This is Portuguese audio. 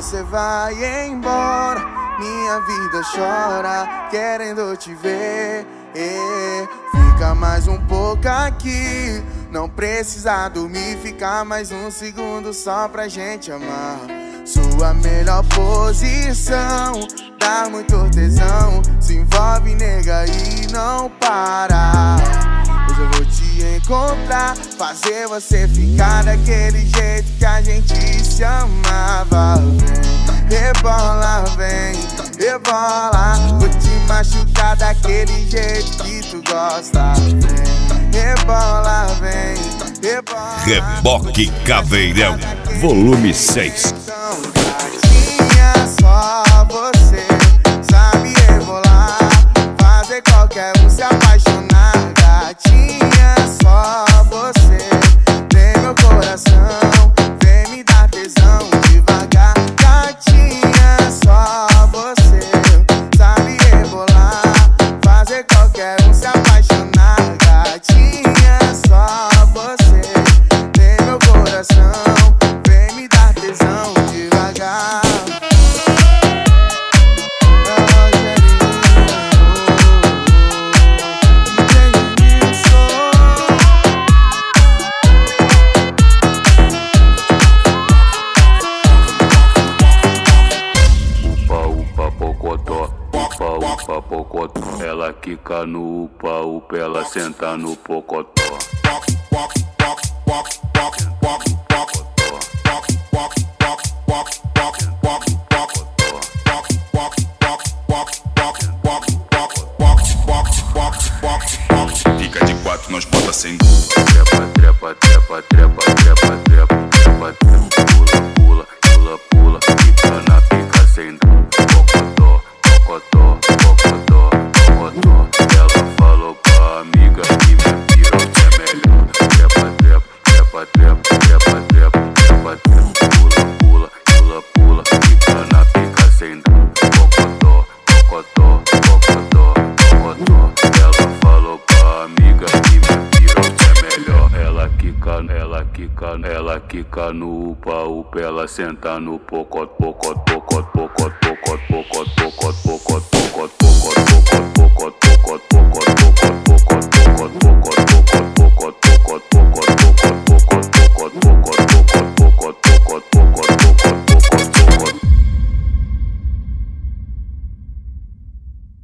você vai embora, minha vida chora, querendo te ver. Fica mais um pouco aqui, não precisa dormir, ficar mais um segundo só pra gente amar. Sua melhor posição, dá muito tesão, se envolve, nega, e não para. Hoje eu vou te encontrar, fazer você ficar daquele jeito que a gente se amava. Vem, rebola, vem, rebola, vou te machucar daquele jeito que tu gosta. Vem, rebola, vem, rebola. Reboque Caveirão, volume 6. Gatinha, só você sabe rebolar, fazer qualquer um se apaixonar. Gatinha, só você tem meu coração, vem me dar tesão devagar. Gatinha, só você sabe rebolar, fazer qualquer um se apaixonar. Gatinha, só você tem meu coração, vem me dar tesão devagar. Upa, pocotó. Ela quica no upa, ela senta no pocotó. Fica de quatro, nós bota sem trepa, trepa, trepa, trepa, trepa, trepa, trepa, trepa, pula, pula, pula, pula, fica na pica sem dó. Pocotó, pocotó, pocotó, pocotó. Ela falou pra amiga que me pirote é melhor. Trepa, trepa, trepa, trepa, trepa, trepa, trepa, trepa, pula, pula, pula, pula, fica na pica sem dó. Pocotó, pocotó, pocotó, pocotó. Ela falou pra amiga que me pirote é melhor. Ela quica no upa, ela senta no pocot, pocot, pocot, pocot, pocot, pocot, pocot, pocot, pocot, pocot, pocot.